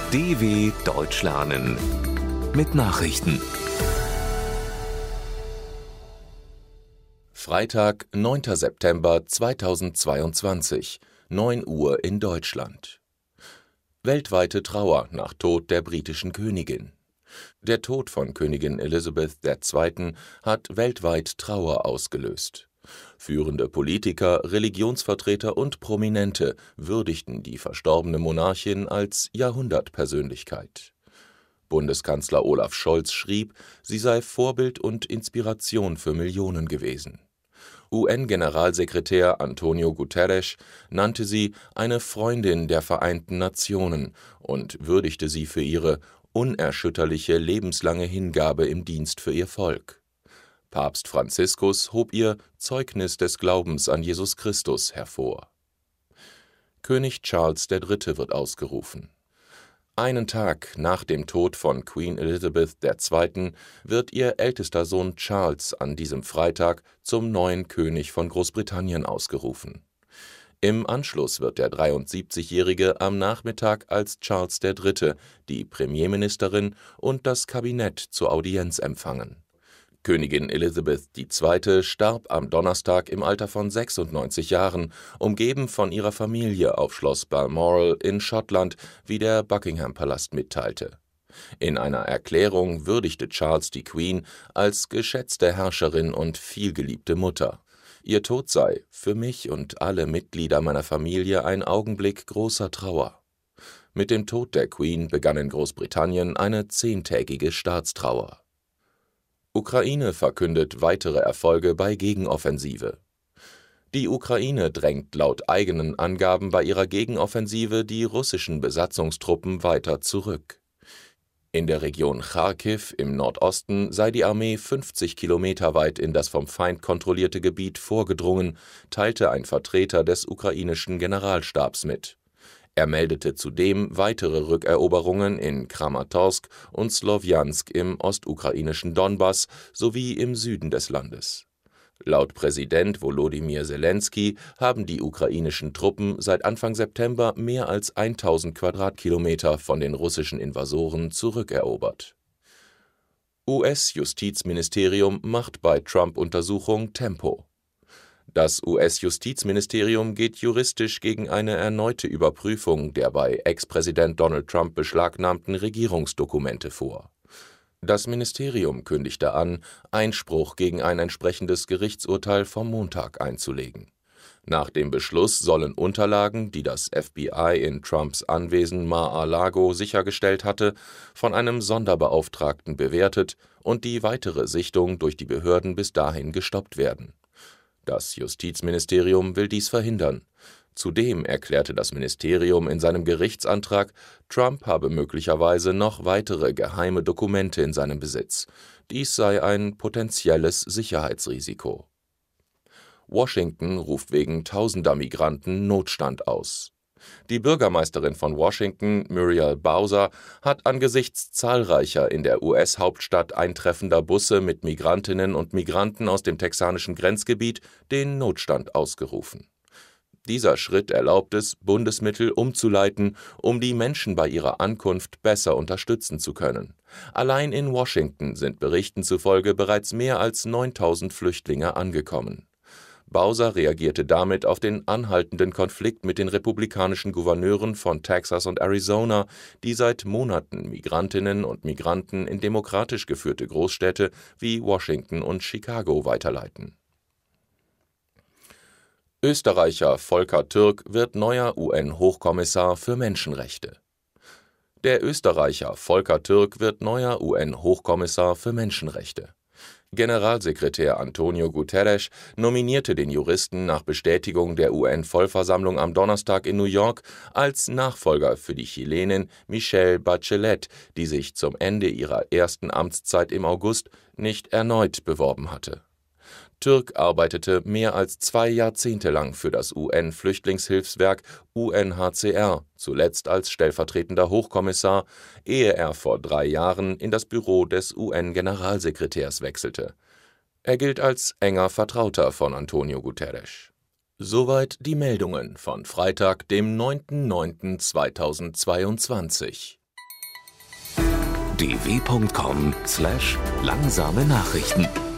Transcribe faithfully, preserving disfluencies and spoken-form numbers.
D W Deutsch lernen mit Nachrichten. Freitag, neunter September zweitausendzweiundzwanzig, neun Uhr in Deutschland. Weltweite Trauer nach Tod der britischen Königin. Der Tod von Königin Elizabeth der Zweite hat weltweit Trauer ausgelöst. Führende Politiker, Religionsvertreter und Prominente würdigten die verstorbene Monarchin als Jahrhundertpersönlichkeit. Bundeskanzler Olaf Scholz schrieb, sie sei Vorbild und Inspiration für Millionen gewesen. U N-Generalsekretär Antonio Guterres nannte sie eine Freundin der Vereinten Nationen und würdigte sie für ihre unerschütterliche lebenslange Hingabe im Dienst für ihr Volk. Papst Franziskus hob ihr Zeugnis des Glaubens an Jesus Christus hervor. König Charles der Dritte wird ausgerufen. Einen Tag nach dem Tod von Queen Elizabeth der Zweite wird ihr ältester Sohn Charles an diesem Freitag zum neuen König von Großbritannien ausgerufen. Im Anschluss wird der dreiundsiebzigjährige am Nachmittag als Charles der Dritte die Premierministerin und das Kabinett zur Audienz empfangen. Königin Elizabeth die Zweite starb am Donnerstag im Alter von sechsundneunzig Jahren, umgeben von ihrer Familie auf Schloss Balmoral in Schottland, wie der Buckingham-Palast mitteilte. In einer Erklärung würdigte Charles die Queen als geschätzte Herrscherin und vielgeliebte Mutter. Ihr Tod sei für mich und alle Mitglieder meiner Familie ein Augenblick großer Trauer. Mit dem Tod der Queen begann in Großbritannien eine zehntägige Staatstrauer. Ukraine verkündet weitere Erfolge bei Gegenoffensive. Die Ukraine drängt laut eigenen Angaben bei ihrer Gegenoffensive die russischen Besatzungstruppen weiter zurück. In der Region Charkiw im Nordosten sei die Armee fünfzig Kilometer weit in das vom Feind kontrollierte Gebiet vorgedrungen, teilte ein Vertreter des ukrainischen Generalstabs mit. Er meldete zudem weitere Rückeroberungen in Kramatorsk und Slowjansk im ostukrainischen Donbass sowie im Süden des Landes. Laut Präsident Volodymyr Selenskyj haben die ukrainischen Truppen seit Anfang September mehr als tausend Quadratkilometer von den russischen Invasoren zurückerobert. U S-Justizministerium macht bei Trump-Untersuchung Tempo. Das U S-Justizministerium geht juristisch gegen eine erneute Überprüfung der bei Ex-Präsident Donald Trump beschlagnahmten Regierungsdokumente vor. Das Ministerium kündigte an, Einspruch gegen ein entsprechendes Gerichtsurteil vom Montag einzulegen. Nach dem Beschluss sollen Unterlagen, die das F B I in Trumps Anwesen Mar-a-Lago sichergestellt hatte, von einem Sonderbeauftragten bewertet und die weitere Sichtung durch die Behörden bis dahin gestoppt werden. Das Justizministerium will dies verhindern. Zudem erklärte das Ministerium in seinem Gerichtsantrag, Trump habe möglicherweise noch weitere geheime Dokumente in seinem Besitz. Dies sei ein potenzielles Sicherheitsrisiko. Washington ruft wegen tausender Migranten Notstand aus. Die Bürgermeisterin von Washington, Muriel Bowser, hat angesichts zahlreicher in der U S-Hauptstadt eintreffender Busse mit Migrantinnen und Migranten aus dem texanischen Grenzgebiet den Notstand ausgerufen. Dieser Schritt erlaubt es, Bundesmittel umzuleiten, um die Menschen bei ihrer Ankunft besser unterstützen zu können. Allein in Washington sind Berichten zufolge bereits mehr als neuntausend Flüchtlinge angekommen. Bowser reagierte damit auf den anhaltenden Konflikt mit den republikanischen Gouverneuren von Texas und Arizona, die seit Monaten Migrantinnen und Migranten in demokratisch geführte Großstädte wie Washington und Chicago weiterleiten. Österreicher Volker Türk wird neuer U N-Hochkommissar für Menschenrechte. Der Österreicher Volker Türk wird neuer U N-Hochkommissar für Menschenrechte. Generalsekretär Antonio Guterres nominierte den Juristen nach Bestätigung der U N-Vollversammlung am Donnerstag in New York als Nachfolger für die Chilenin Michelle Bachelet, die sich zum Ende ihrer ersten Amtszeit im August nicht erneut beworben hatte. Türk arbeitete mehr als zwei Jahrzehnte lang für das U N-Flüchtlingshilfswerk U N H C R, zuletzt als stellvertretender Hochkommissar, ehe er vor drei Jahren in das Büro des U N-Generalsekretärs wechselte. Er gilt als enger Vertrauter von Antonio Guterres. Soweit die Meldungen von Freitag, dem neunten neunten zweitausendzweiundzwanzig. d w punkt com slash langsame Nachrichten.